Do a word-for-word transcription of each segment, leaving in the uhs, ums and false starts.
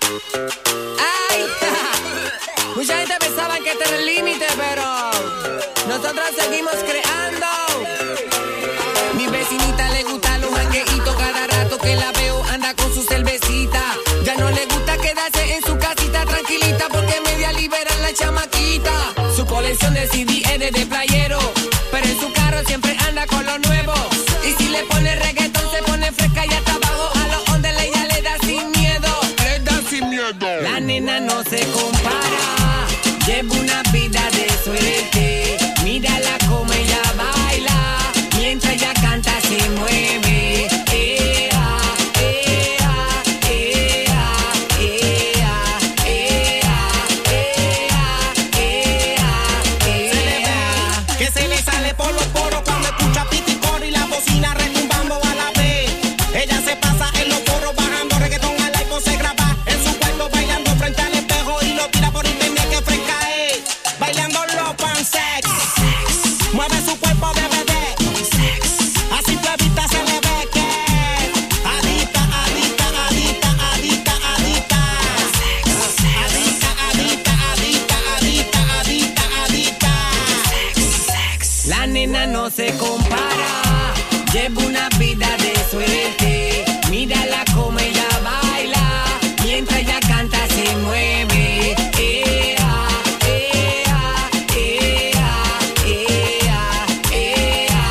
Ay, mucha gente pensaba que este era el límite, pero nosotros seguimos creando. Mi vecinita le gusta los jangueitos, cada rato que la veo anda con su cervecita. Ya no le gusta quedarse en su casita tranquilita porque media libera la chamaquita. Su colección de C D es de playero, pero en su carro siempre anda con lo nuevo. Y si le pone reggaetón se pone fresca y hasta abajo a los ondes ella le da sin miedo. Le da sin miedo. La nena no se compara, lleva una vida de suerte. Mírala como ella baila, mientras ella canta se mueve. Ea, ea, ea, ea, ea, ea, ea. Que se le sale por los poros cuando escucha piticor y la bocina retumbando a la vez. Ella se pasa en los foros bajando reggaetón al iPhone, se graba en su cuarto bailando frente al espejo y lo tira por internet que fresca es. Bailando los pansex, mueve su cuerpo de bebé. Así suavita se le ve que adicta, adicta, adicta, adicta, adicta. Adicta, adicta, adicta, adicta, adicta, adicta. La nena no se compara, lleva una vida de suerte. Mírala como ella baila, mientras ella canta se mueve. Ea, ea, ea, ea, ea,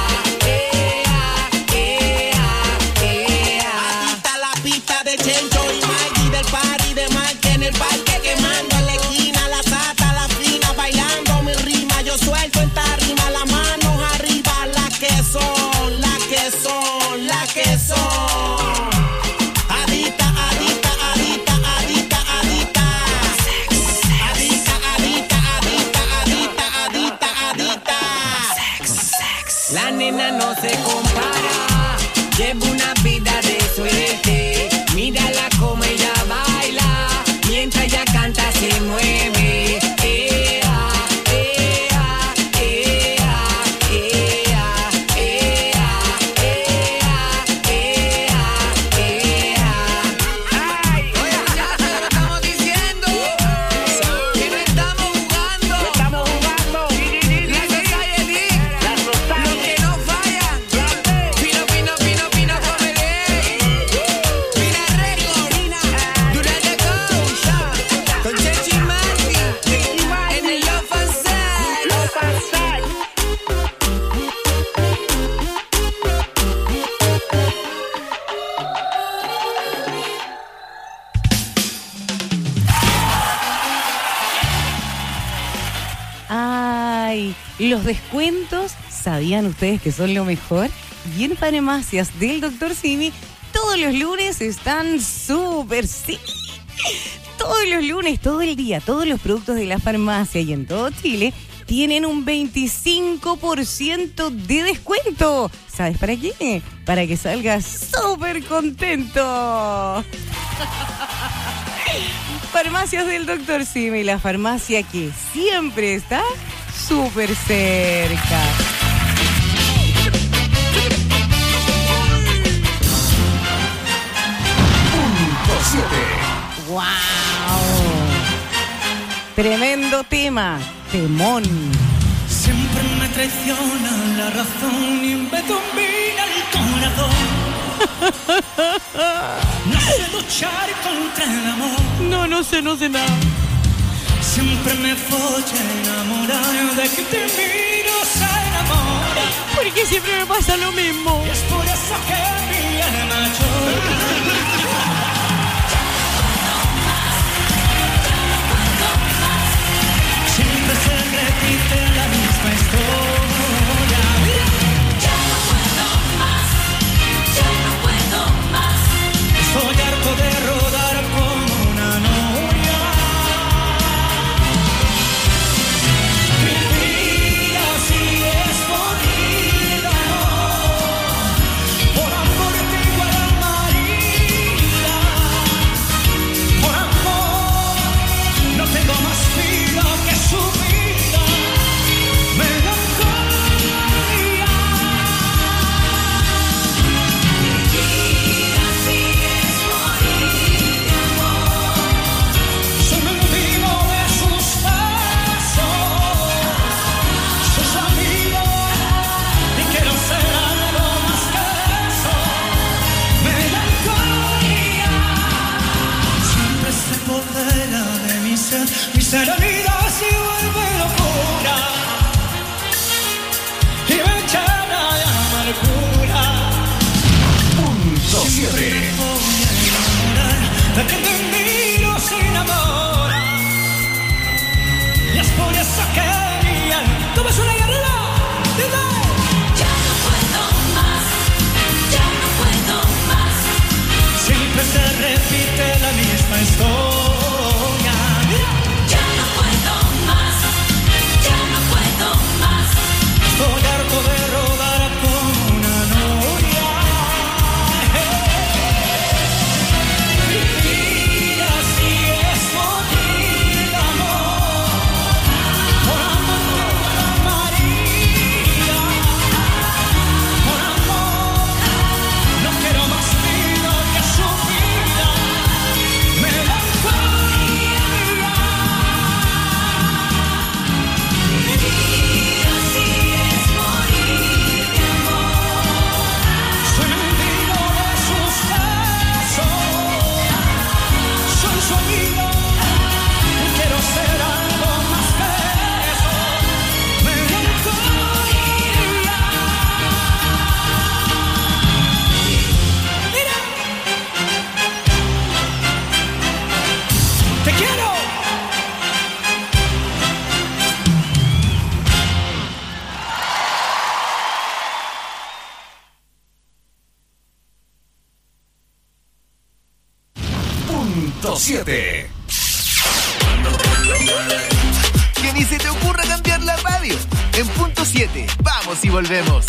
ea, ea, ea. Adicta la pista de Chencho y Maggie del party de Mike en el parque quemando en la esquina la sata, la fina bailando mi rima. Yo suelto en tarima las manos arriba, las que son, las que son, las que son. Adicta, adicta, adicta, adicta, adicta. Adicta, adicta, adicta, adicta, adicta, adicta. La nena no se compara, lleva una vida de suerte. Mírala como ella baila, mientras ella canta se mueve. Ea, ea, ea, ea, ea, ea, ea, ea. Ay, oye, muchachos, lo estamos diciendo que no estamos jugando. No estamos jugando. La society, La society. los que no fallan. Pino, pino, pino, pino, comedy. Pina Record, Durante Coach, con Chechi Mati, en el Love and Sex. Los Pansai. Ay, los descuentos, ¿sabían ustedes que son lo mejor? Y en Farmacias del doctor Simi, todos los lunes están súper, sí. Todos los lunes, todo el día, todos los productos de la farmacia y en todo Chile tienen un veinticinco por ciento de descuento. ¿Sabes para qué? Para que salgas súper contento. Farmacias del doctor Simi, la farmacia que siempre está súper cerca. ¡Wow! Tremendo tema, temón. Siempre me traiciona la razón y me domina el corazón. No sé luchar contra el amor. No, no sé, no sé nada. Siempre me folla enamorar de que te miro se enamora. Porque siempre me pasa lo mismo. Y es por eso que mi alma llora. Siempre se repite la misma historia. Ya no puedo más, ya no puedo más. Estoy harto de rodar como una novia. Vivir así es bonito, por amor te igual al marido. serenidad se vuelve locura y me llena de amargura. Punto siete. La que te miro se enamora y es por eso que día ¿cómo suena guerrera? ¡Dime! Ya no puedo más, ya no puedo más. Siempre se repite la misma historia. Mira. Ya no puedo más, ya no puedo más. Estoy harto de rodar como una noria. Vivir así es morir de amor. Por amor a María. Por amor. No quiero más vida que su vida. Melancolía. Vivir así es morir de amor. Soy mendigo de sus besos. Soy su amigo. Y quiero ser algo más que eso. Melancolía. Mira. Te quiero. Punto siete. Que ni se te ocurra cambiar la radio. En punto siete, vamos y volvemos.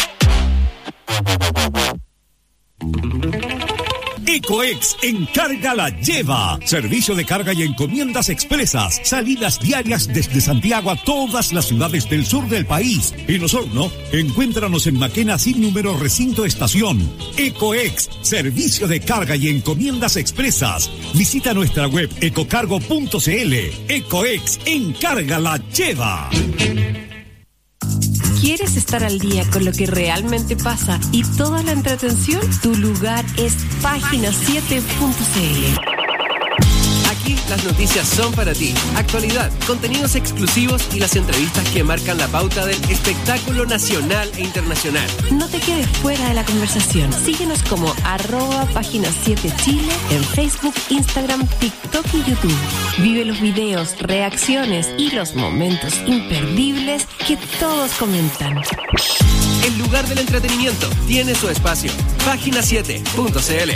Ecoex Encarga la Lleva. Servicio de carga y encomiendas expresas. Salidas diarias desde Santiago a todas las ciudades del sur del país. En Osorno, encuéntranos en Maquena sin número recinto estación. Ecoex, servicio de carga y encomiendas expresas. Visita nuestra web ecocargo punto cl. Ecoex Encarga la Lleva. ¿Quieres estar al día con lo que realmente pasa y toda la entretención? Tu lugar es página siete punto cl. Aquí las noticias son para ti. Actualidad, contenidos exclusivos y las entrevistas que marcan la pauta del espectáculo nacional e internacional. No te quedes fuera de la conversación. Síguenos como arroba página siete Chile en Facebook, Instagram, TikTok y YouTube. Vive los videos, reacciones y los momentos imperdibles que todos comentan. El lugar del entretenimiento tiene su espacio. página siete punto cl.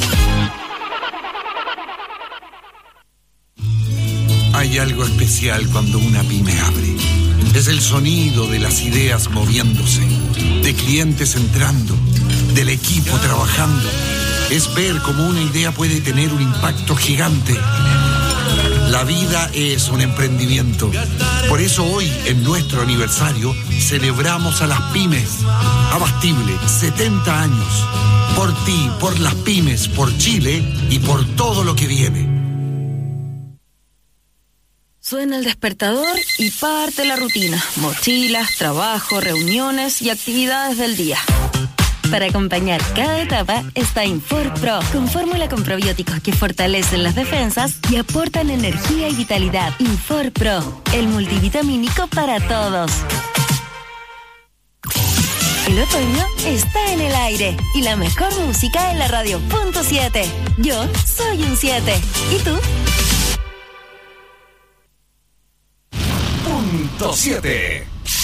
Hay algo especial cuando una pyme abre. Es el sonido de las ideas moviéndose, de clientes entrando, del equipo trabajando. Es ver cómo una idea puede tener un impacto gigante. La vida es un emprendimiento. Por eso hoy, en nuestro aniversario, celebramos a las pymes. Abastible, setenta años. Por ti, por las pymes, por Chile y por todo lo que viene. Suena el despertador y parte la rutina. Mochilas, trabajo, reuniones y actividades del día. Para acompañar cada etapa está Infor Pro, con fórmula con probióticos que fortalecen las defensas y aportan energía y vitalidad. Infor Pro, el multivitamínico para todos. El otoño está en el aire y la mejor música en la radio punto siete. Yo soy un siete. ¿Y tú? Punto siete.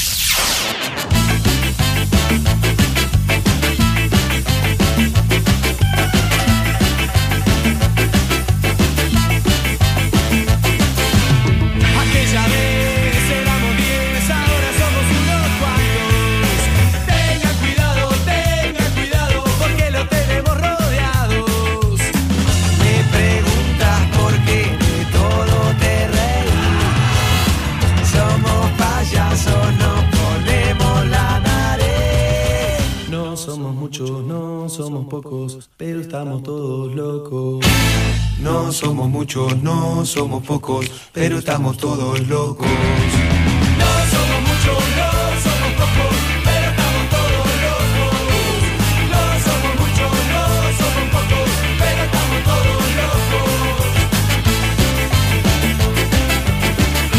Aquella vez éramos diez, ahora somos unos cuantos. Tengan cuidado, tengan cuidado, porque lo tenemos rodeados. Me preguntas por qué de todo te reís. Somos payasos, nos ponemos la nariz. No somos muchos, no somos pocos, pero estamos todos locos. No somos muchos, no somos pocos, pero estamos todos locos. No somos muchos, no somos pocos, pero estamos todos locos. No somos muchos, no somos pocos, pero estamos todos locos.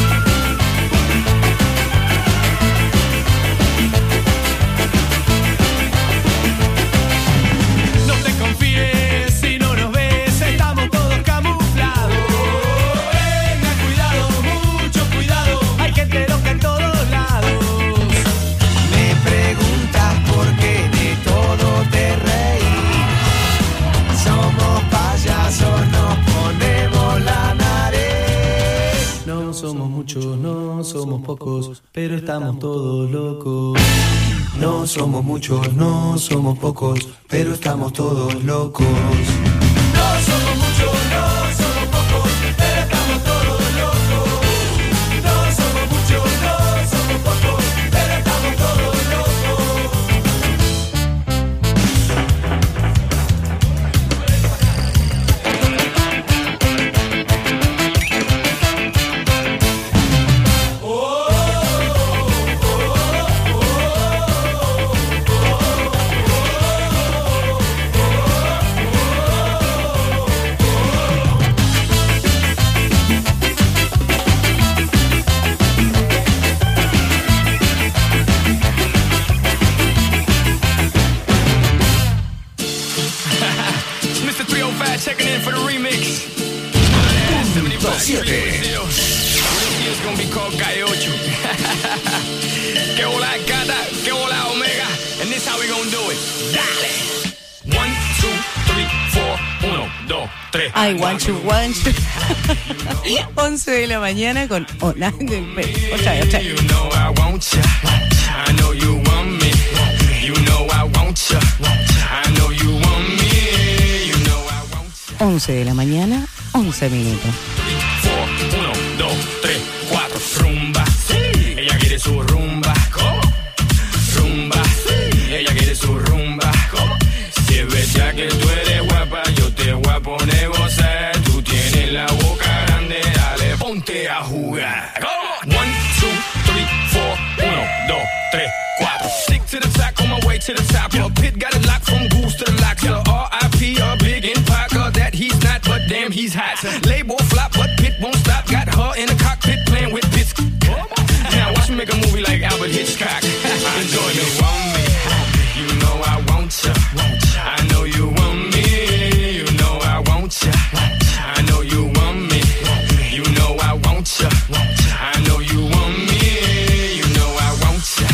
somos muchos, no somos pocos, pero estamos todos locos. No somos muchos, no somos pocos, pero estamos todos locos. No somos muchos, no somos pocos, pero estamos todos locos. No somos muchos, no somos pocos, pero estamos todos locos. Checking in for the remix. siete. It's gonna be called Calle ocho. Que hola gata, que hola omega. And this how we gonna do it. Dale. One, two, three, four. Uno, dos, tres. I want you, want you. once de la mañana con hola. Otra vez, otra vez. You know I want ya. I know you want me. You know I want ya. I know you want me. once de la mañana, once minutos. uno, dos, tres, cuatro. Rumba, sí. Ella quiere su rumba. ¿Cómo? Rumba, sí. Ella quiere su rumba. ¿Cómo? Si es verdad que tú eres guapa, yo te voy a poner gozar. Tú tienes la boca grande, dale, ponte a jugar. ¿Cómo? One, two, three, four. Uno, dos, tres, cuatro. Stick to the top, on my way to the top. Your pit got it locked from goose to the lock. So R I P, a big impact. That he's not, but damn, he's hot. Label flop, but Pit won't stop. Got her in the cockpit playing with bits. Now watch me make a movie like Albert Hitchcock. Enjoy me, want me. You know I want ya. I know you want me. You know I want ya. I know you want me. You know I want ya. I know you want me. You know I want ya.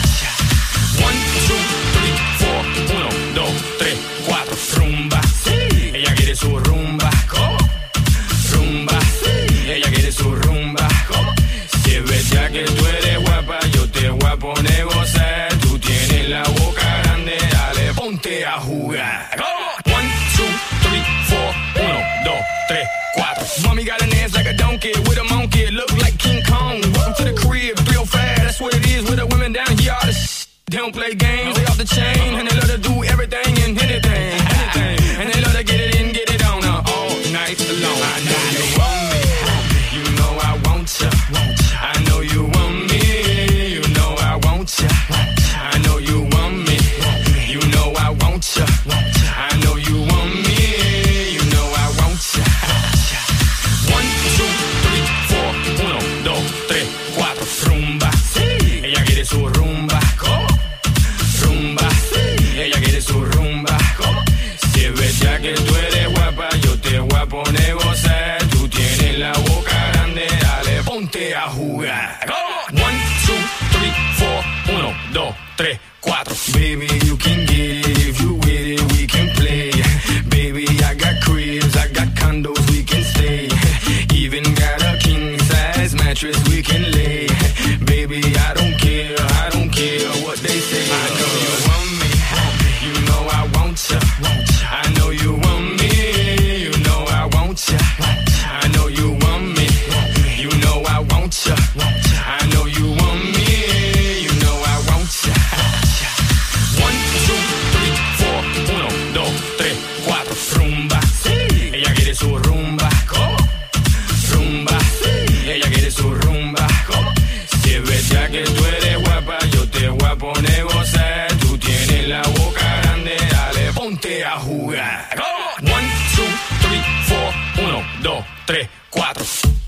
One, two, three, four. Uno, dos, tres, cuatro. Rumba. Ella quiere su rumba, ¿cómo? Rumba, ella quiere su rumba, ¿cómo? Si es verdad que tú eres guapa, yo te voy a poner gozar. Tú tienes la boca grande, dale, ponte a jugar, ¿cómo? One, two, three, four. Uno, dos, tres, cuatro. Mommy got an ass like a donkey with a monkey. Look like King Kong. Welcome to the crib, three oh five. That's what it is with the women down here. All the sh- they don't play games, they off the chain. And they love to do everything and anything, anything. And they love to get it in, get it on uh, all night long. I know you want me. You know I want ya. I know you want me. You know I want ya. I know you want me. You know I want ya. I know you want me. You know I want ya. One, two, three, four. Uno, dos, tres, cuatro. Rumba. Ella quiere su rumba. ¿Cómo? Rumba. Ella quiere su rumba. ¿Cómo? Si es verdad que tú eres guapa, yo te voy a poner gozar. Tú tienes la boca grande, dale, ponte a jugar. ¿Cómo? One, two, three, four. Uno, dos, tres, cuatro. Baby, you can get it if you with it, we can play. Baby, I got cribs, I got condos, we can stay. Even got a king size mattress we can lay. Baby, I don't care, I don't care what they say. I know you want me, you know I want ya. I know you want me, you know I want ya. I know you want me, you know I want ya. I know you want me, you know I want ya. One, two, three, four. Uno, dos, tres, cuatro. Rumba, ella quiere su rumba. ¿Cómo? Rumba, ella quiere su rumba. ¿Cómo? Si es verdad que tú eres guapa, yo te voy a poner gozar. Tú tienes la boca grande, dale, ponte a jugar. ¿Cómo? One, two, three, four. Uno, dos, tres, cuatro.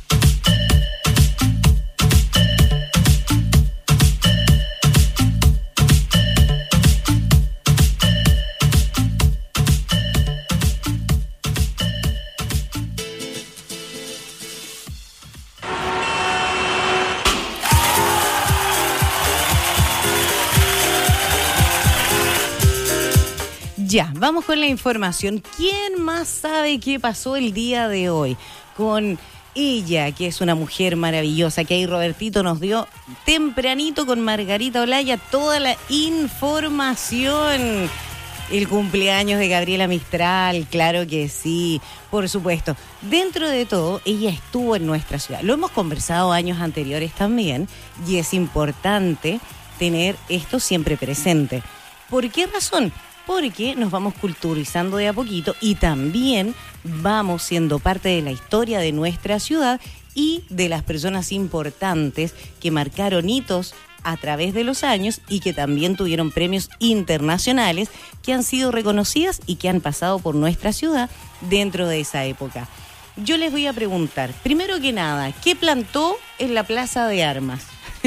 Ya, vamos con la información. ¿Quién más sabe qué pasó el día de hoy? Con ella, que es una mujer maravillosa, que ahí Robertito nos dio tempranito con Margarita Olaya toda la información. El cumpleaños de Gabriela Mistral, claro que sí, por supuesto. Dentro de todo, ella estuvo en nuestra ciudad. Lo hemos conversado años anteriores también, y es importante tener esto siempre presente. ¿Por qué razón? Porque nos vamos culturizando de a poquito y también vamos siendo parte de la historia de nuestra ciudad y de las personas importantes que marcaron hitos a través de los años y que también tuvieron premios internacionales que han sido reconocidas y que han pasado por nuestra ciudad dentro de esa época. Yo les voy a preguntar, primero que nada, ¿qué plantó en la Plaza de Armas?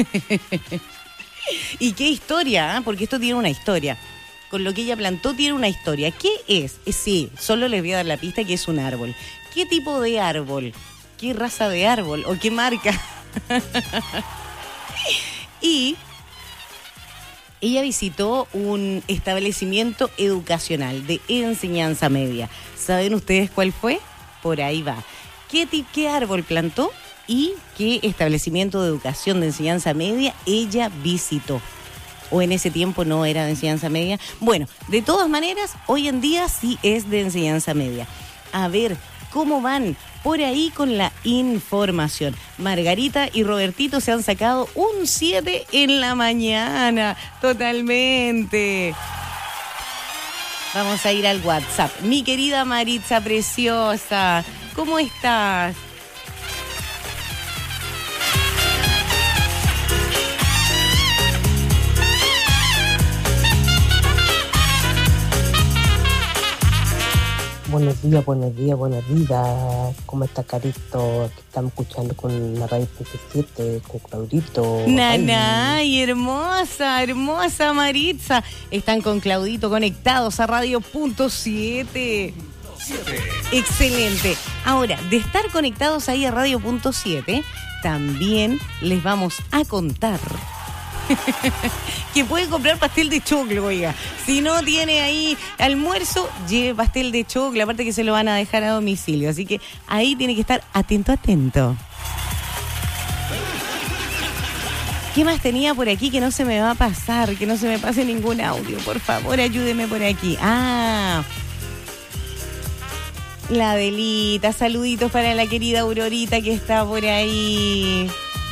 ¿Y qué historia? ¿eh? Porque esto tiene una historia. Con lo que ella plantó tiene una historia. ¿Qué es? Eh, sí, solo les voy a dar la pista que es un árbol. ¿Qué tipo de árbol? ¿Qué raza de árbol? ¿O qué marca? Y ella visitó un establecimiento educacional de enseñanza media. ¿Saben ustedes cuál fue? Por ahí va. ¿Qué, t- qué árbol plantó y qué establecimiento de educación de enseñanza media ella visitó? ¿O en ese tiempo no era de enseñanza media? Bueno, de todas maneras, hoy en día sí es de enseñanza media. A ver, ¿cómo van por ahí con la información? Margarita y Robertito se han sacado un siete en la mañana, totalmente. Vamos a ir al WhatsApp. Mi querida Maritza preciosa, ¿cómo estás? Buenos días, buenos días, buenos días. ¿Cómo está, Carito? Aquí estamos escuchando con la radio P C siete, con Claudito. Nanay, hermosa, hermosa Maritza. Están con Claudito conectados a Radio Punto siete. Excelente. Ahora, de estar conectados ahí a Radio Punto siete, también les vamos a contar que puede comprar pastel de choclo, oiga. Si no tiene ahí almuerzo, lleve pastel de choclo, aparte que se lo van a dejar a domicilio. Así que ahí tiene que estar atento, atento. ¿Qué más tenía por aquí que no se me va a pasar? Que no se me pase ningún audio. Por favor, ayúdeme por aquí. Ah, la Delita. Saluditos para la querida Aurorita que está por ahí.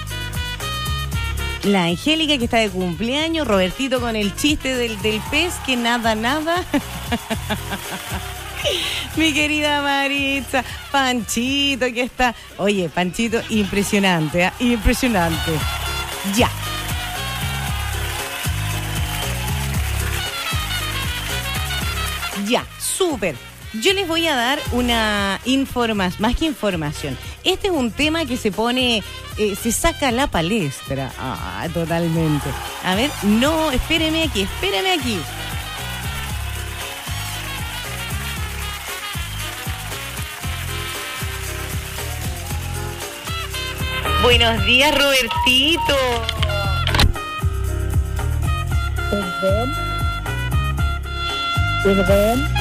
La Angélica que está de cumpleaños. Robertito con el chiste del, del pez que nada, nada. Mi querida Maritza. Panchito que está. Oye, Panchito, impresionante, ¿eh? Impresionante. Ya. Ya, súper. Yo les voy a dar una información, más que información. Este es un tema que se pone, eh, se saca a la palestra. Ah, totalmente. A ver, no, espéreme aquí, espéreme aquí. Buenos días, Robertito. Perdón. Perdón.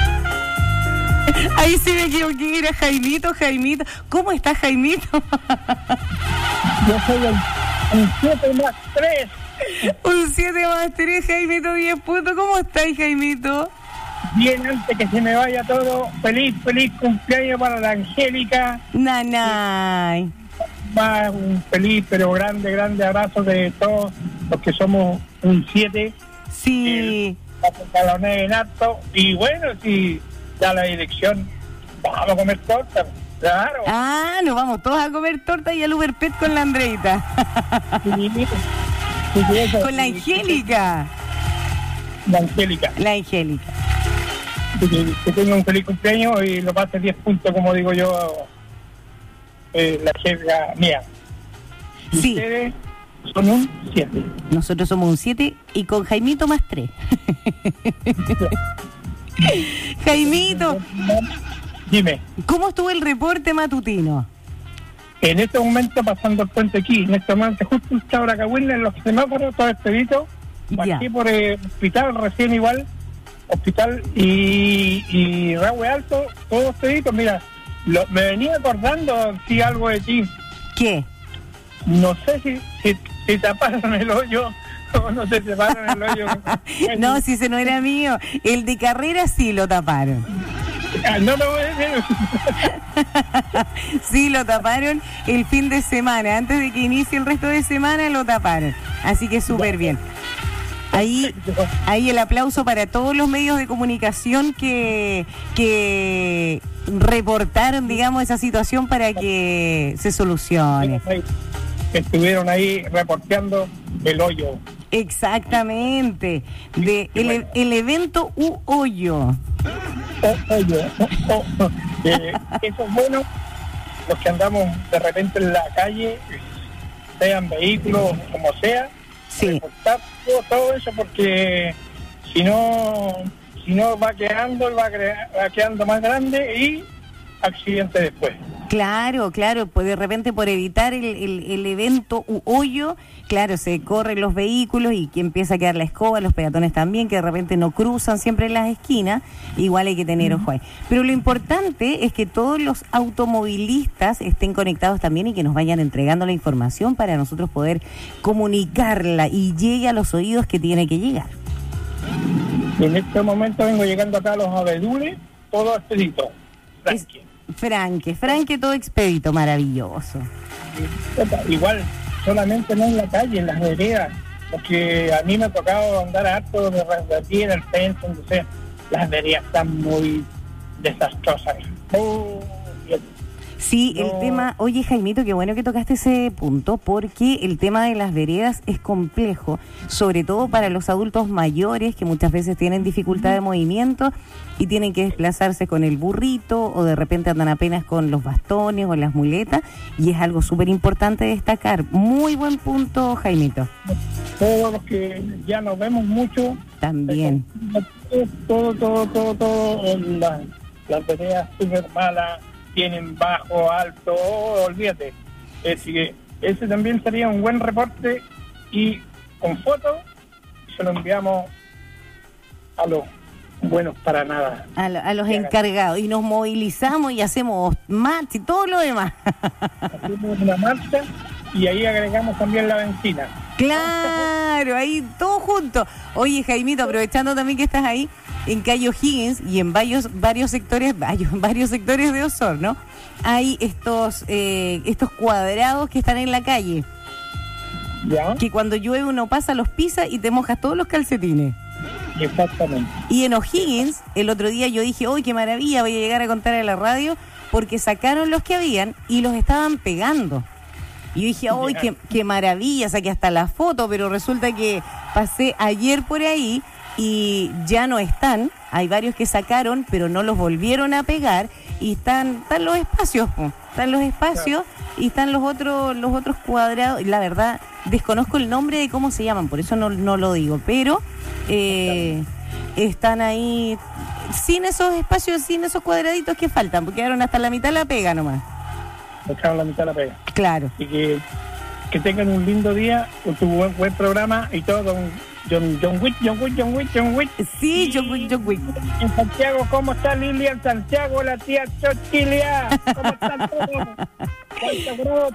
Ahí sí me equivoqué, era Jaimito, Jaimito. ¿Cómo estás, Jaimito? Yo soy el, un siete más tres. Un siete más tres, Jaimito, diez puntos. ¿Cómo estás, Jaimito? Bien, antes que se me vaya todo, feliz, feliz cumpleaños para la Angélica. Nanay. Va un feliz, pero grande, grande abrazo de todos los que somos un siete. Sí. El, en alto. Y bueno, si da la dirección, vamos a comer torta, claro. Ah, nos vamos todos a comer torta y al Uber Pet con la Andreita. Sí, sí, sí, con la Angélica. La Angélica. La Angélica. Que, que tenga un feliz cumpleaños y lo pase diez puntos, como digo yo, eh, la jefa mía. Y sí. Ustedes son un siete. Nosotros somos un siete y con Jaimito más tres. Jaimito, dime. ¿Cómo estuvo el reporte matutino? En este momento, pasando el puente aquí, en este momento, justo está ahora Cahuila, en los semáforos, todo expedito. Aquí por el hospital, recién igual, hospital y, y Rahue Alto, todo expedito. Mira, Lo, me venía acordando, sí, algo de ti. ¿Qué? No sé si, si, si taparon el hoyo o no se taparon el hoyo. No, si ese no era mío. El de carrera sí lo taparon. Ah, no lo voy a decir. Sí, lo taparon el fin de semana. Antes de que inicie el resto de semana lo taparon. Así que súper bien. Ahí, ahí el aplauso para todos los medios de comunicación que, que reportaron, digamos, esa situación para que se solucione. Estuvieron ahí reporteando el hoyo. Exactamente. De el, el evento U Hoyo. Oh, hoyo. Oh, oh. Eh, eso es bueno. Los que andamos de repente en la calle, sean vehículos, como sea, sí. reportar todo, todo eso, porque si no, si no va quedando, va, crea, va quedando más grande y accidente después. Claro, claro, pues de repente por evitar el, el, el evento u hoyo, claro, se corren los vehículos y que empieza a quedar la escoba, los peatones también, que de repente no cruzan siempre en las esquinas, igual hay que tener ojo ahí. Pero lo importante es que todos los automovilistas estén conectados también y que nos vayan entregando la información para nosotros poder comunicarla y llegue a los oídos que tiene que llegar. En este momento vengo llegando acá a los abedules, todo expedito. Franque. Franque, Franque, todo expedito, maravilloso. Igual, solamente no en la calle, en las veredas, porque a mí me ha tocado andar harto de aquí en el centro, donde sea. Las veredas están muy desastrosas. Oh, sí, no. El tema, oye Jaimito, qué bueno que tocaste ese punto, porque el tema de las veredas es complejo, sobre todo para los adultos mayores que muchas veces tienen dificultad de movimiento y tienen que desplazarse con el burrito o de repente andan apenas con los bastones o las muletas, y es algo súper importante destacar. Muy buen punto, Jaimito. Todos los que ya nos vemos mucho. También. Todo, todo, todo, todo, las, las veredas súper malas, tienen bajo, alto, oh, olvídate. Así que ese también sería un buen reporte y con fotos se lo enviamos a los buenos para nada. A, lo, a los encargados y nos movilizamos y hacemos marcha y todo lo demás. Hacemos una marcha y ahí agregamos también la benzina. Claro, ahí todo junto. Oye Jaimito, aprovechando también que estás ahí, en calle O'Higgins y en varios varios sectores, varios, varios sectores de Osorno, hay estos eh, estos cuadrados que están en la calle. ¿Ya? Que cuando llueve uno pasa, los pisa y te mojas todos los calcetines. Exactamente. Y en O'Higgins, el otro día yo dije, ¡uy, qué maravilla! Voy a llegar a contar a la radio, porque sacaron los que habían y los estaban pegando. Y yo dije, ¡uy, qué, qué maravilla! Saqué hasta la foto, pero resulta que pasé ayer por ahí y ya no están. Hay varios que sacaron, pero no los volvieron a pegar y están, están los espacios, po. Están los espacios y están los otros los otros cuadrados. La verdad, desconozco el nombre de cómo se llaman, por eso no, no lo digo, pero eh, están ahí sin esos espacios, sin esos cuadraditos que faltan, porque quedaron hasta la mitad la pega nomás. Dejaron la mitad la pega. Claro. Y que, que tengan un lindo día con tu buen, buen programa y todo con John, John Wick, John Wick, John Wick, John Wick. Sí, John Wick, John Wick. En Santiago, ¿cómo está Lilia en Santiago? La tía Chochilia. ¿Cómo están todos? ¿Cuántos grados?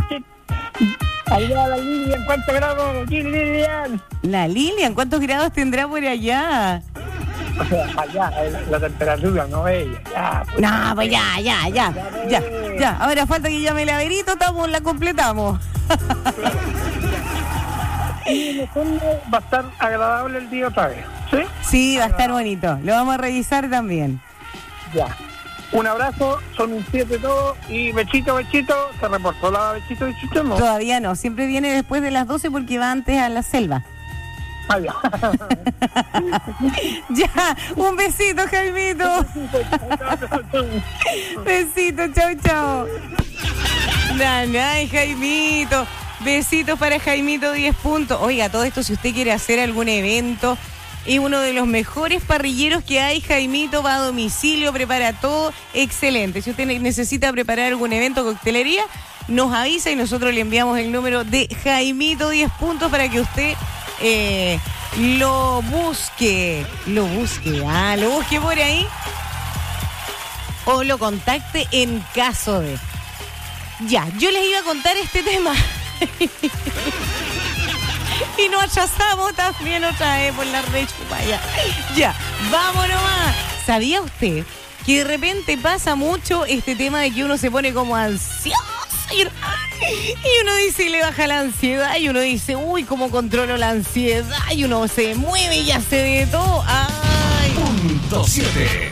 Allá la Lilian, ¿cuántos grados? Lilian. La Lilian, ¿cuántos grados tendrá por allá? O sea, allá, la temperatura, no ella. Ya, pues, no, pues ya, ya, ya, ya, ya. Ahora falta que llame el Averito, estamos, la completamos. Claro. Y en el fondo va a estar agradable el día otra vez, ¿sí? Sí, va a estar bonito. Lo vamos a revisar también. Ya. Un abrazo, son un siete todos y Bechito, Bechito, ¿se reportó la Bechito, Bechito? No. Todavía no, siempre viene después de las doce porque va antes a la selva. Ah, ya. Ya, un besito, Jaimito. Besito, chao, chao. Nanay, Jaimito. Besitos para Jaimito, diez puntos. Oiga, todo esto, si usted quiere hacer algún evento, es uno de los mejores parrilleros que hay. Jaimito va a domicilio, prepara todo excelente. Si usted necesita preparar algún evento, coctelería, nos avisa y nosotros le enviamos el número de Jaimito, diez puntos, para que usted eh, lo busque. Lo busque, ah, lo busque por ahí. o lo contacte en caso de. Ya, yo les iba a contar este tema. Y nos achazamos también otra vez por la rechupa. Ya, ya, vamos nomás. ¿Sabía usted que de repente pasa mucho este tema de que uno se pone como ansioso? Y uno, y uno dice y le baja la ansiedad. Y uno dice, uy, ¿cómo controlo la ansiedad? Y uno se mueve y hace de todo. Ay. Punto siete.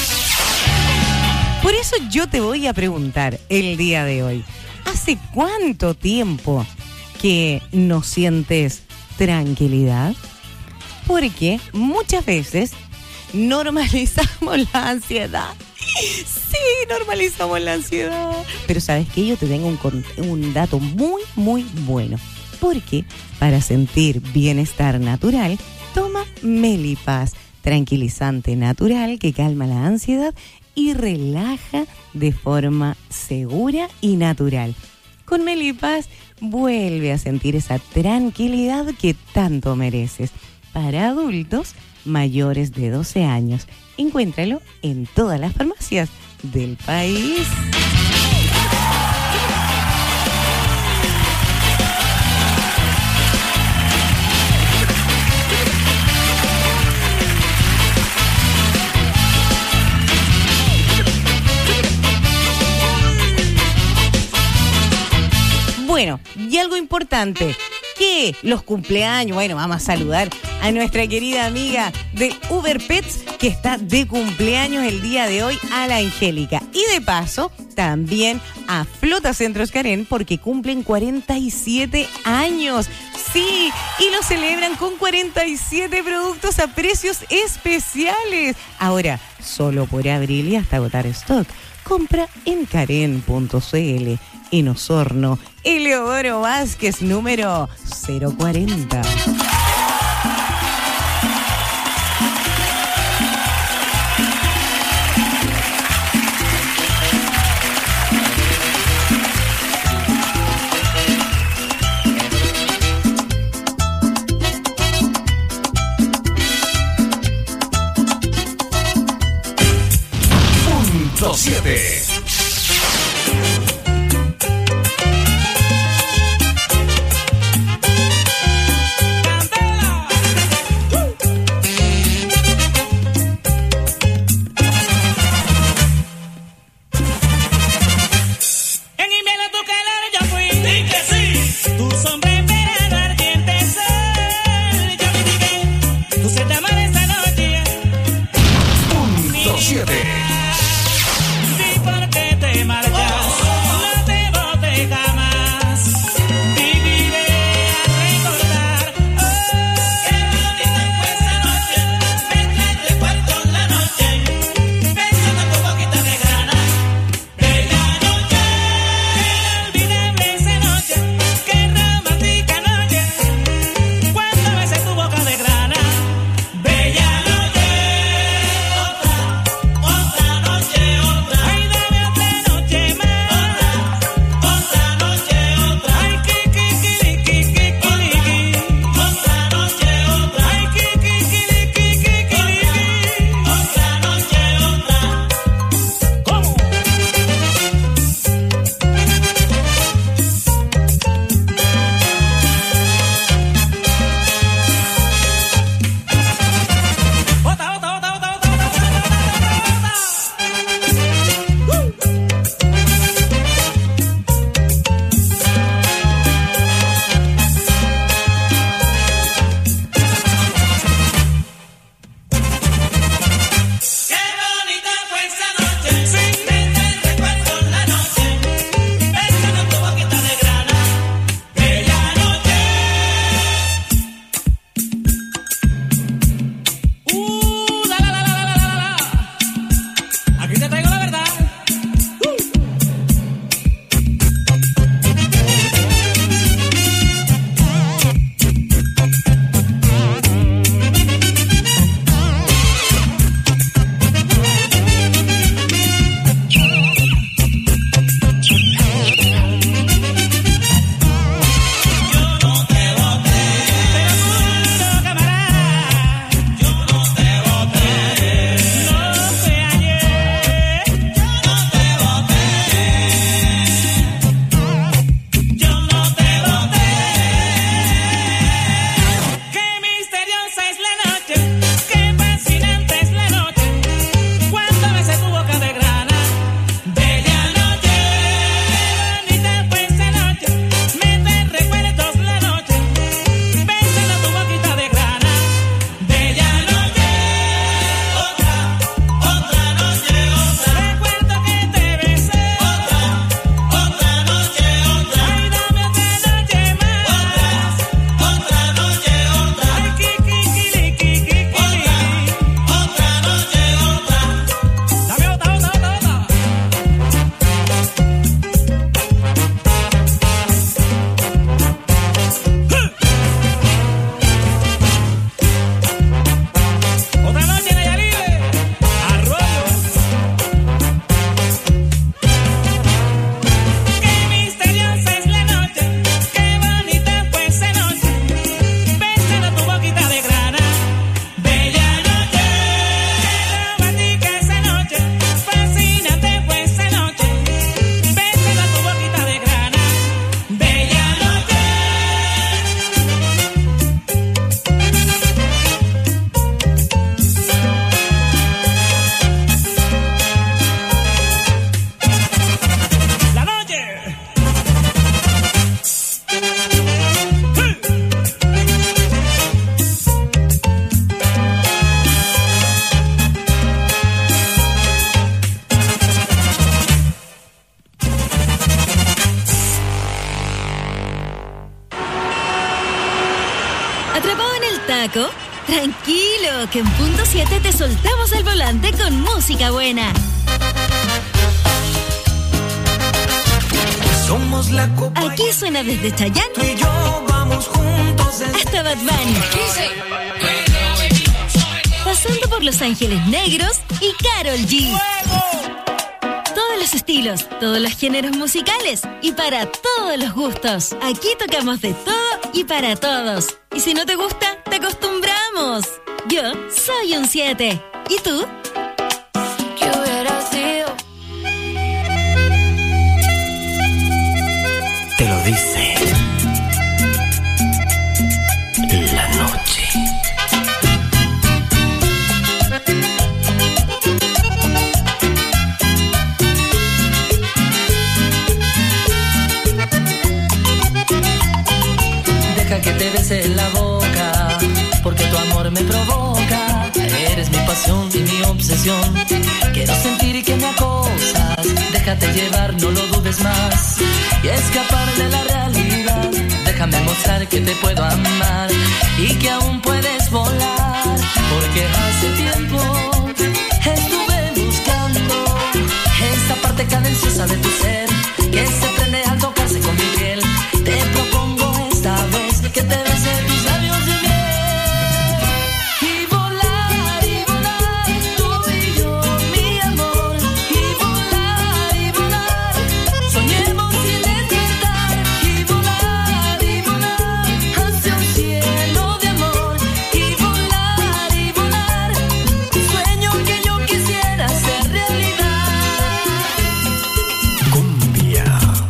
Por eso yo te voy a preguntar el día de hoy. ¿Hace cuánto tiempo que no sientes tranquilidad? Porque muchas veces normalizamos la ansiedad. Sí, normalizamos la ansiedad. Pero ¿sabes qué? Yo te tengo un, un dato muy, muy bueno. Porque para sentir bienestar natural, toma Melipaz, tranquilizante natural que calma la ansiedad y relaja de forma segura y natural. Con Melipaz vuelve a sentir esa tranquilidad que tanto mereces. Para adultos mayores de doce años. Encuéntralo en todas las farmacias del país. Bueno, y algo importante, que los cumpleaños, bueno, vamos a saludar a nuestra querida amiga de Uber Pets, que está de cumpleaños el día de hoy, a la Angélica. Y de paso, también a Flota Centros Carén, porque cumplen cuarenta y siete años. Sí, y lo celebran con cuarenta y siete productos a precios especiales. Ahora, solo por abril y hasta agotar stock. Compra en Carén punto c l. En Osorno, Eleodoro Vázquez, número cero cuarenta. Punto siete. taco? Tranquilo, que en punto siete te soltamos el volante con música buena. Somos la copa. Aquí suena desde Chayanne. Tú y yo vamos juntos desde... hasta Bad Bunny. Pasando por Los Ángeles Negros y Karol G. Todos los estilos, todos los géneros musicales y para todos los gustos. Aquí tocamos de todo y para todos. Y si no te gusta, te acostumbramos. Yo soy un siete. ¿Y tú? ¿Qué hubiera sido? Te lo dice la noche. Deja que te bese la boca, porque tu amor me provoca. Eres mi pasión y mi obsesión. Quiero sentir que me acosas. Déjate llevar, no lo dudes más. Y escapar de la realidad. Déjame mostrar que te puedo amar y que aún puedes volar. Porque hace tiempo estuve buscando esta parte cadenciosa de tu ser que se prende al tocarse con mi piel. Te propongo esta vez que te bese tus labios de miel. Y volar, y volar, tú y yo, mi amor. Y volar, y volar, soñemos sin despertar. Y volar, y volar, hacia un cielo de amor. Y volar, y volar, un sueño que yo quisiera hacer realidad. Cumbia.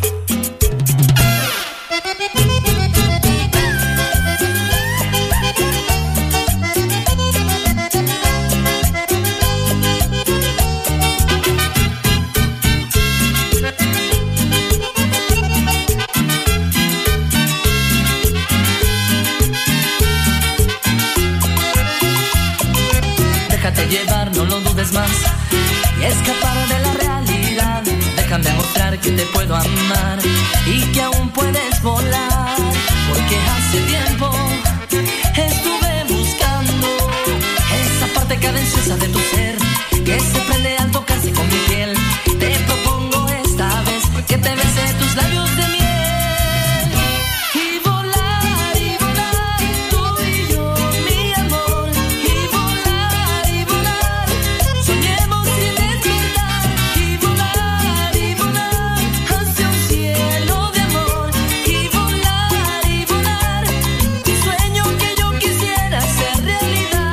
Déjate llevar, no lo dudes más. Y escapar de la realidad. Déjame mostrar que te puedo amar y que aún puedes volar. Porque hace tiempo estuve buscando esa parte cadenciosa de tu ser que se prende al tocarse con mi piel. Te propongo esta vez que te bese tus labios de miel. Y volar, y volar, tú y yo, mi amor. Y volar, y volar, soñemos sin despertar. Y volar, y volar, hacia un cielo de amor. Y volar, y volar, un sueño que yo quisiera hacer realidad.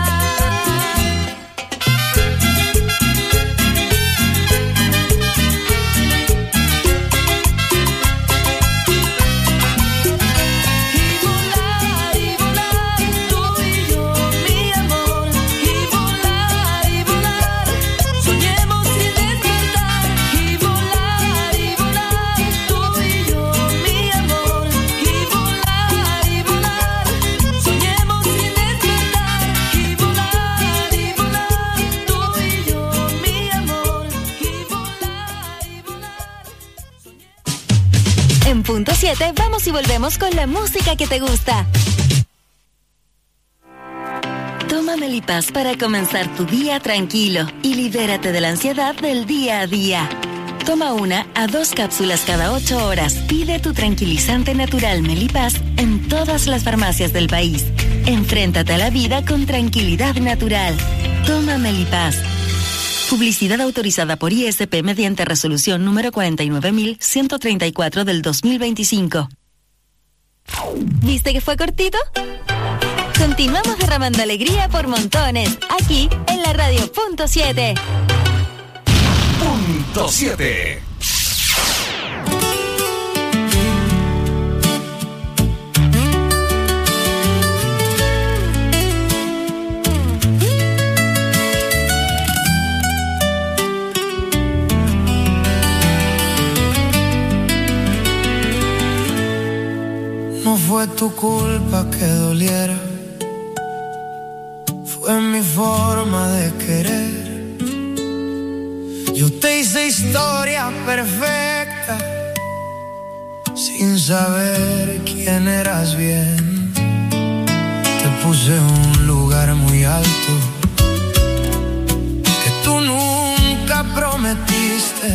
Y volar, y volar, tú y yo, mi amor. Y volar, y volar, soñemos sin despertar. Y volar, y volar, tú y yo, mi amor. Y volar, y volar, soñemos sin despertar. Y volar, y volar, tú y yo, mi amor. Y volar, y volar. En punto siete vamos y volvemos con la música que te gusta. Toma Melipaz para comenzar tu día tranquilo y libérate de la ansiedad del día a día. Toma una a dos cápsulas cada ocho horas. Pide tu tranquilizante natural Melipaz en todas las farmacias del país. Enfréntate a la vida con tranquilidad natural. Toma Melipaz. Publicidad autorizada por I S P mediante resolución número cuarenta y nueve mil ciento treinta y cuatro del dos mil veinticinco. ¿Viste que fue cortito? Continuamos derramando alegría por montones, aquí en la radio punto siete. Punto siete. No fue tu culpa que doliera, fue mi forma de querer. Yo te hice historia perfecta, sin saber quién eras bien. Te puse un lugar muy alto que tú nunca prometiste.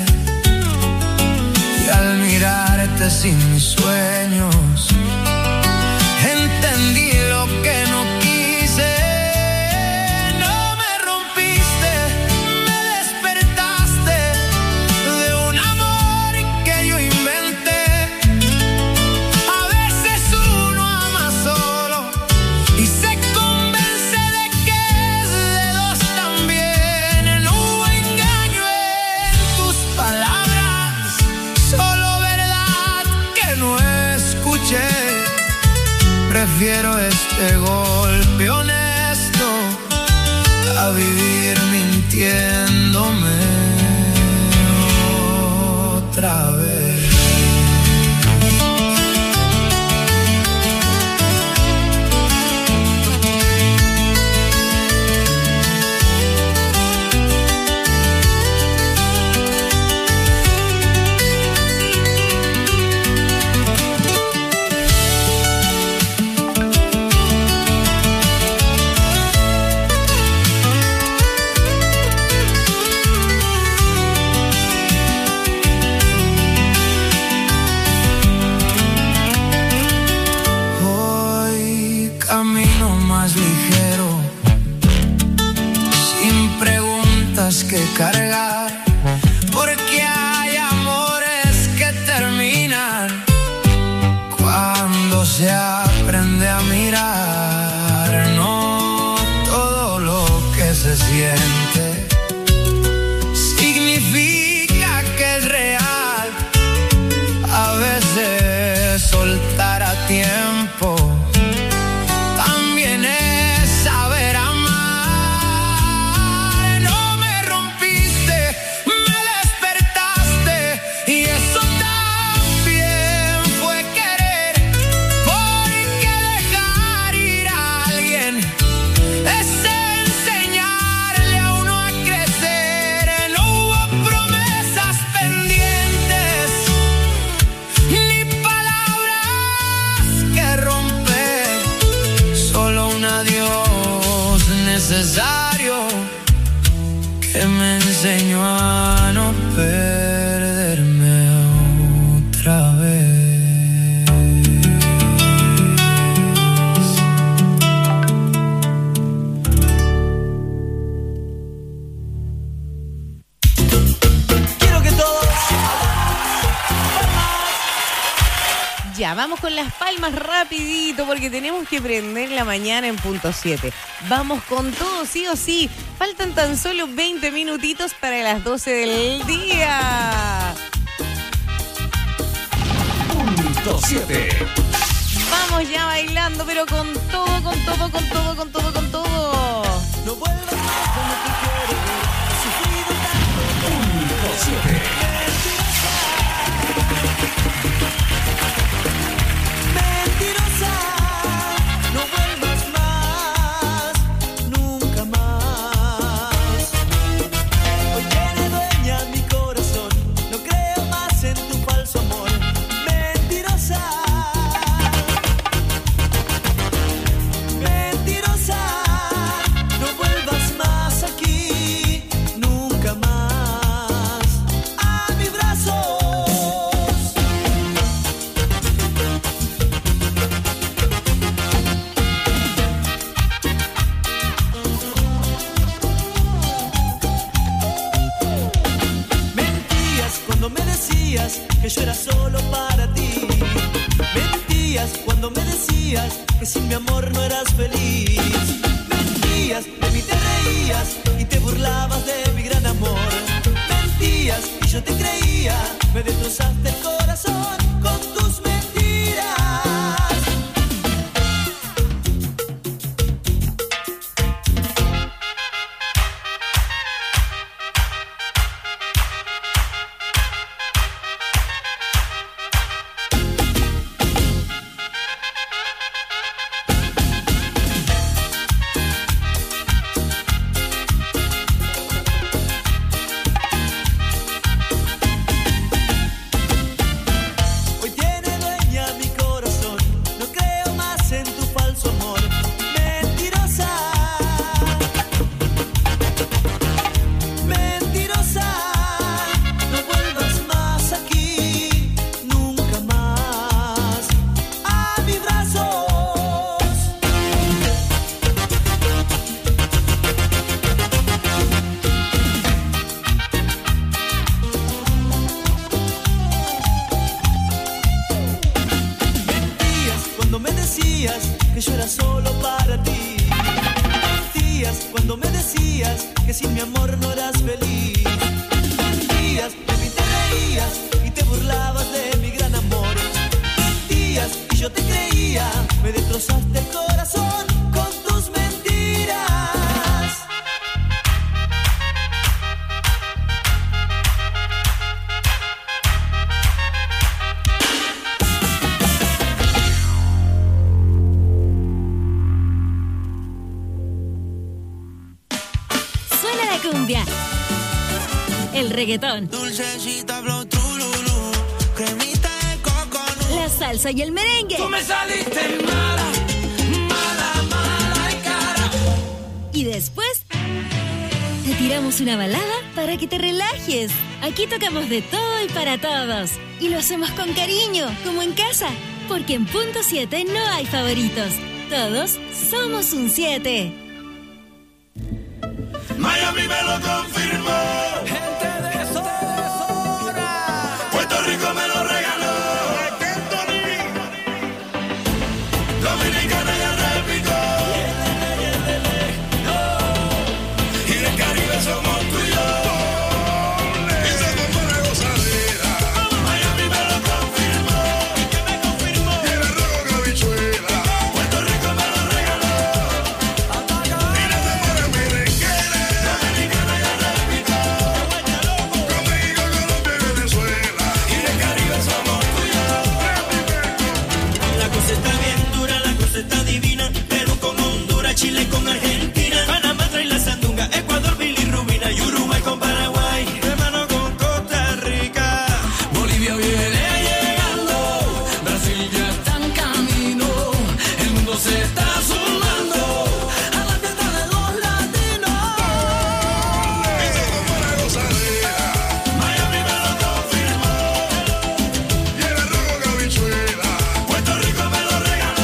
Y al mirarte sin mis sueños, entendí lo que no quise. No me rompiste, me despertaste de un amor que yo inventé. A veces uno ama solo y se convence de que es de dos también. No hubo engaño en tus palabras, solo verdad que no escuché. Prefiero este golpe honesto a vivir mintiéndome otra vez. Camino más ligero, sin preguntas que cargar, porque hay amores que terminan cuando se aprende a mirar. No todo lo que se siente significa que es real. A veces soltar a tiempo también es saber amar. No me rompiste, me despertaste, y eso también fue querer. Porque dejar ir a alguien es enseñarle a uno a crecer. No hubo promesas pendientes, ni palabras que romper, solo un adiós necesario que me enseñó a no perderme otra vez. Quiero que todos. Ya, vamos con las palmas rapidito porque tenemos que prender la mañana en punto siete. Vamos con todo, sí o sí. Faltan tan solo veinte minutitos para las doce del día. Punto siete. Vamos ya bailando, pero con todo, con todo, con todo, con todo, con todo. No vuelvas más, no te quiero ver. He sufrido tanto. Punto siete. Mentirosa, no vuelvas más, nunca más. Hoy tiene dueña mi corazón, no creo más en tu falso amor. Mentirosa, mentirosa, no vuelvas más aquí, nunca más a mis brazos. Mentías cuando me decías que yo era solo para ti. Mentías cuando me decías que sin mi amor no eras feliz. Mentías, de mí te reías y te burlabas de mi gran amor. Mentías y yo te creía, me destrozaste el corazón con tus mentiras. decías que yo era solo para ti. Días cuando me decías que sin mi amor no eras feliz. Días de mí te reías y te burlabas de mi gran amor. Días y yo te creía, me destrozaste el corazón con tus mentiras. Cumbia, el reggaetón, dulcecita flow trululú, cremita de coconut, la salsa y el merengue. Tú me saliste mala, mala, mala en cara. Y después te tiramos una balada para que te relajes. Aquí tocamos de todo y para todos. Y lo hacemos con cariño, como en casa. Porque en Punto siete no hay favoritos. Todos somos un siete. Miami me lo confirmó. Gente de zona. Puerto Rico me lo regaló. Dominicana ya replicó. Y del Caribe somos tú y yo. Y somos una gozadera. Miami me lo confirmó. ¿Y qué me confirmó? Y el arroz con habichuela. Puerto Rico me lo regaló. Y las amores merengueras. Chile con Argentina, Panamá trae la sandunga, Ecuador, bilirrubina y Uruguay con Paraguay, hermano con Costa Rica, Bolivia viene llegando, Brasil ya está en camino, el mundo se está sumando a la fiesta de los latinos. Eso como una gozadera, Miami me lo confirmó, y el arroz con habichuela, Puerto Rico me lo regaló.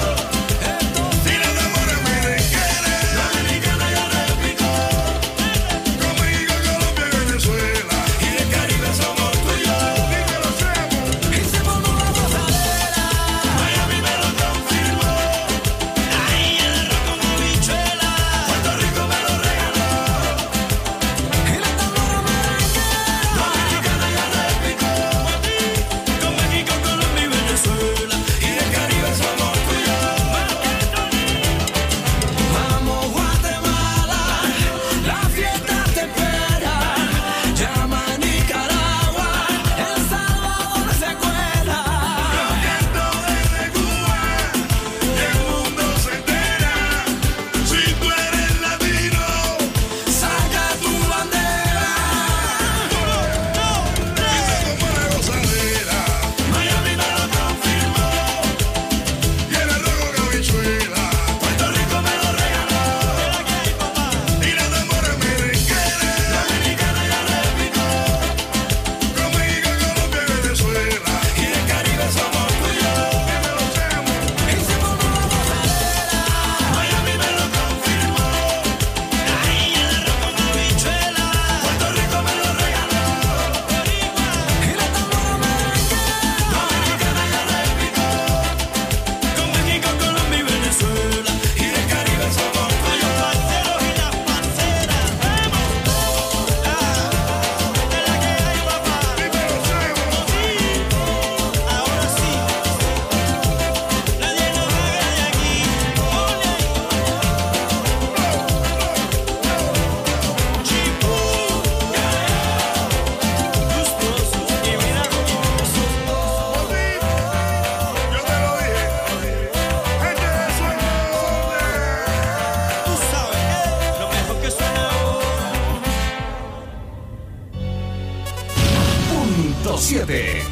siete.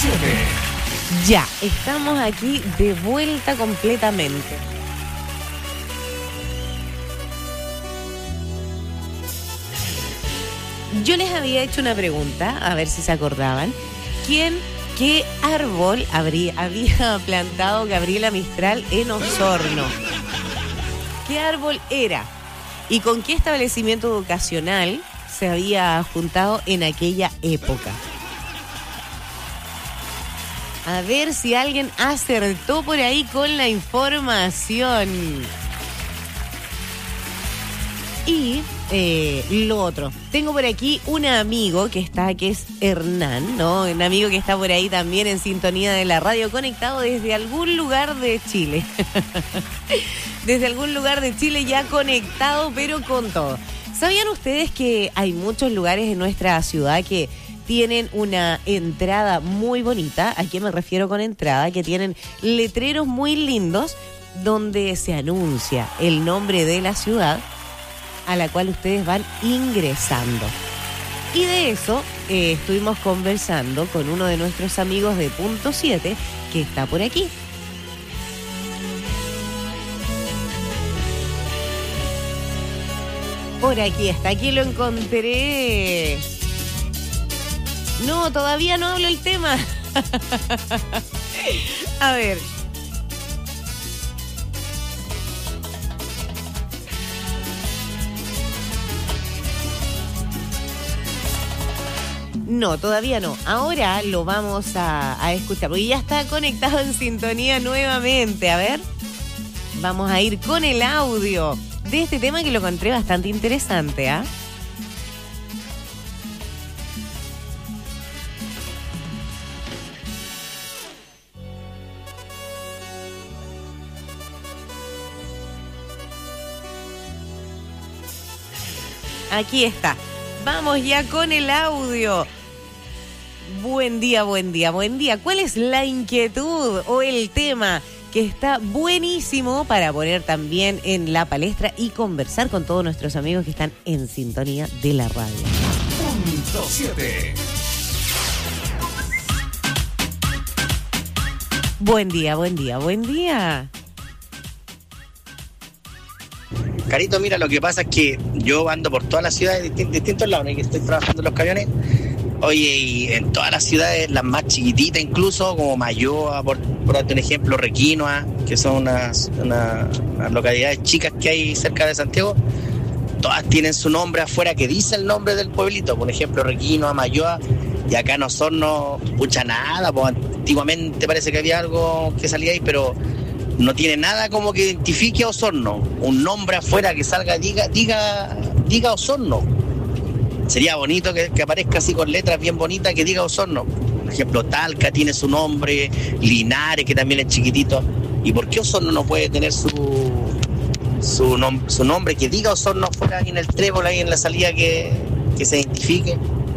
siete. Ya, estamos aquí de vuelta completamente. Yo les había hecho una pregunta, a ver si se acordaban. ¿Quién, qué árbol habría, había plantado Gabriela Mistral en Osorno? ¿Qué árbol era? ¿Y con qué establecimiento educacional se había juntado en aquella época? A ver si alguien acertó por ahí con la información. Y eh, lo otro, tengo por aquí un amigo que está, que es Hernán, ¿no? Un amigo que está por ahí también en sintonía de la radio, conectado desde algún lugar de Chile. Desde algún lugar de Chile ya conectado, pero con todo. ¿Sabían ustedes que hay muchos lugares en nuestra ciudad que tienen una entrada muy bonita? ¿A qué me refiero con entrada? Que tienen letreros muy lindos donde se anuncia el nombre de la ciudad a la cual ustedes van ingresando. Y de eso eh, estuvimos conversando con uno de nuestros amigos de Punto siete que está por aquí. Por aquí está, aquí lo encontré. No, todavía no hablo el tema. A ver. No, todavía no. Ahora lo vamos a, a escuchar, porque ya está conectado en sintonía nuevamente. A ver, vamos a ir con el audio de este tema que lo encontré bastante interesante, ¿ah? ¿eh? Aquí está. Vamos ya con el audio. Buen día, buen día, buen día. ¿Cuál es la inquietud o el tema que está buenísimo para poner también en la palestra y conversar con todos nuestros amigos que están en sintonía de la radio? Punto siete. Buen día, buen día, buen día. Carito, mira, lo que pasa es que yo ando por todas las ciudades, distin- distintos lados, en que estoy trabajando en los camiones. Oye, y en todas las ciudades, las más chiquititas incluso, como Mayoa, por, por darte un ejemplo, Requinoa, que son unas, una, unas localidades chicas que hay cerca de Santiago, todas tienen su nombre afuera que dice el nombre del pueblito. Por ejemplo, Requinoa, Mayoa, y acá en Osorno, pucha nada, pues antiguamente parece que había algo que salía ahí, pero no tiene nada como que identifique a Osorno. Un nombre afuera que salga, diga, diga, diga Osorno. Sería bonito que, que aparezca así con letras bien bonitas que diga Osorno. Por ejemplo, Talca tiene su nombre, Linares, que también es chiquitito. ¿Y por qué Osorno no puede tener su su, nom- su nombre que diga Osorno fuera ahí en el trébol, ahí en la salida, que, que se identifique?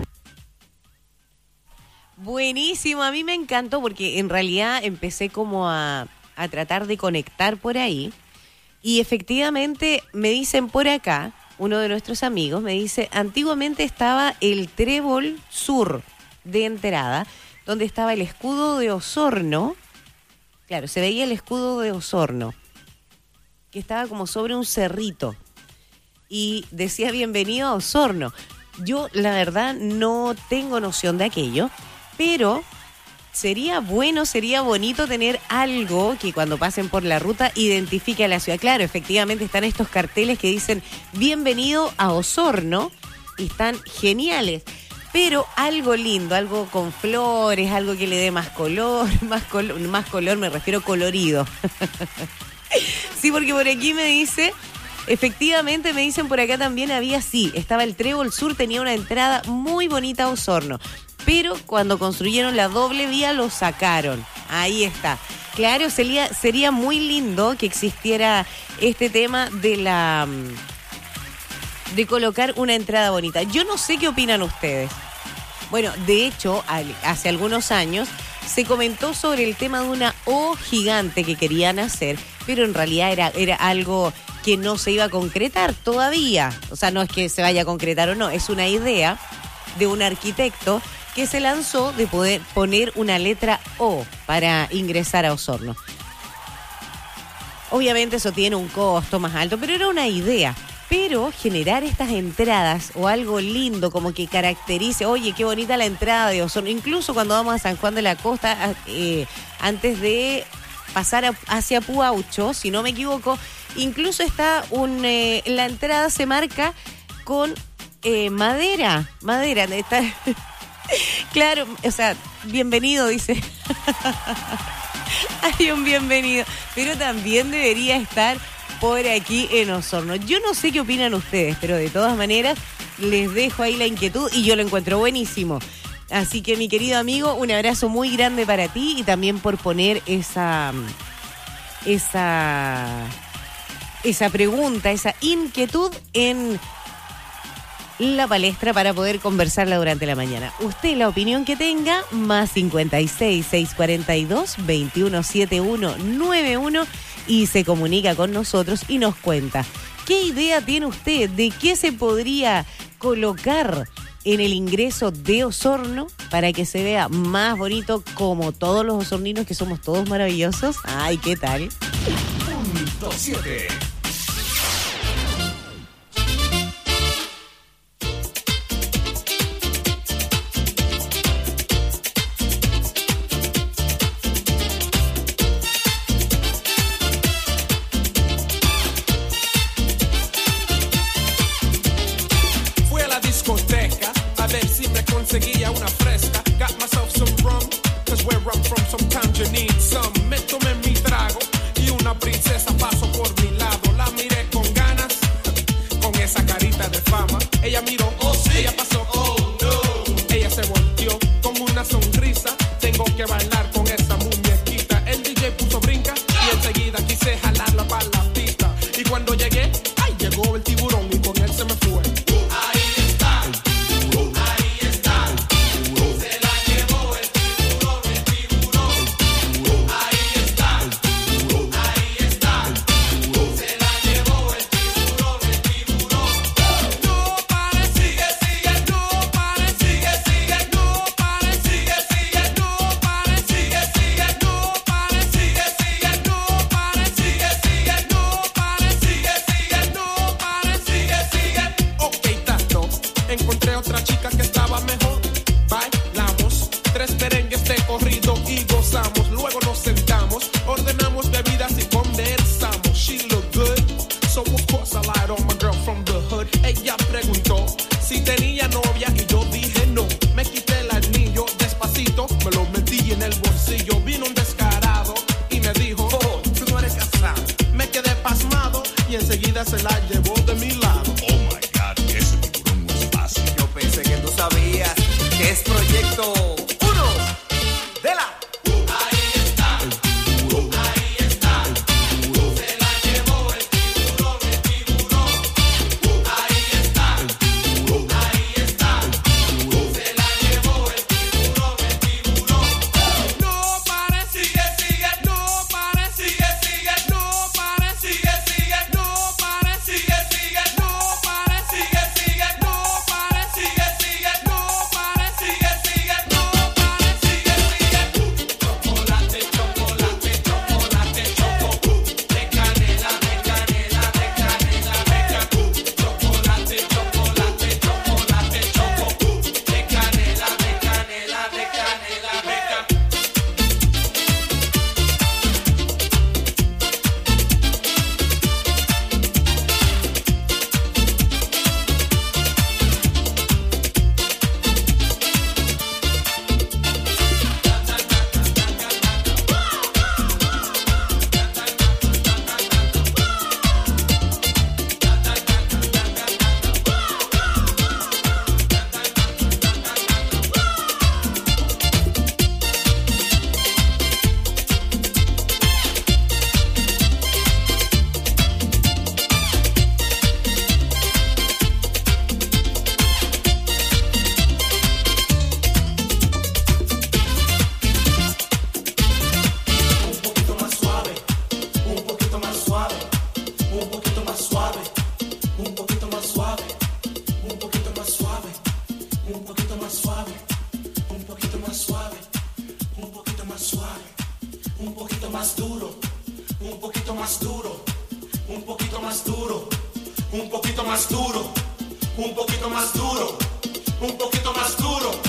Buenísimo, a mí me encantó porque en realidad empecé como a, a tratar de conectar por ahí y efectivamente me dicen por acá, uno de nuestros amigos me dice, antiguamente estaba el trébol sur de entrada, donde estaba el escudo de Osorno. Claro, se veía el escudo de Osorno, que estaba como sobre un cerrito y decía bienvenido a Osorno. Yo la verdad no tengo noción de aquello, pero sería bueno, sería bonito tener algo que cuando pasen por la ruta identifique a la ciudad. Claro, efectivamente están estos carteles que dicen bienvenido a Osorno y están geniales, pero algo lindo, algo con flores, algo que le dé más color, más color, más color me refiero colorido. Sí, porque por aquí me dice, efectivamente me dicen por acá también había, sí, estaba el Trébol Sur, tenía una entrada muy bonita a Osorno. Pero cuando construyeron la doble vía lo sacaron. Ahí está. Claro, sería, sería muy lindo que existiera este tema de la de colocar una entrada bonita. Yo no sé qué opinan ustedes. Bueno, de hecho, hace algunos años se comentó sobre el tema de una O gigante que querían hacer, pero en realidad era, era algo que no se iba a concretar todavía. O sea, no es que se vaya a concretar o no, es una idea de un arquitecto que se lanzó de poder poner una letra O para ingresar a Osorno. Obviamente eso tiene un costo más alto, pero era una idea. Pero generar estas entradas o algo lindo como que caracterice, oye, qué bonita la entrada de Osorno, incluso cuando vamos a San Juan de la Costa, eh, antes de pasar a, hacia Puaucho, si no me equivoco, incluso está un, eh, la entrada se marca con eh, madera, madera, está, claro, o sea, bienvenido, dice. Hay un bienvenido, pero también debería estar por aquí en Osorno. Yo no sé qué opinan ustedes, pero de todas maneras les dejo ahí la inquietud y yo lo encuentro buenísimo. Así que, mi querido amigo, un abrazo muy grande para ti y también por poner esa esa esa pregunta, esa inquietud en la palestra para poder conversarla durante la mañana. Usted, la opinión que tenga, más cincuenta y seis, seiscientos cuarenta y dos, veintiuno setenta y uno noventa y uno y se comunica con nosotros y nos cuenta qué idea tiene usted de qué se podría colocar en el ingreso de Osorno para que se vea más bonito como todos los osorninos que somos todos maravillosos. Ay, ¿qué tal? Punto siete. Conseguía una fresca, got myself some rum, cause where I'm from sometimes you need some. Me tomé mi trago y una princesa pasó por mi lado. La miré con ganas, con esa carita de fama. Ella miró, oh sí, ella pasó, oh no. Ella se volteó con una sonrisa. Tengo que bailar con esa muñequita. El D J puso brinca y enseguida quise jalarla para la pista. Y cuando llegué, ay, llegó el tiburón y con él se me fue. más duro, un poquito más duro, un poquito más duro, un poquito más duro, un poquito más duro, un poquito más duro.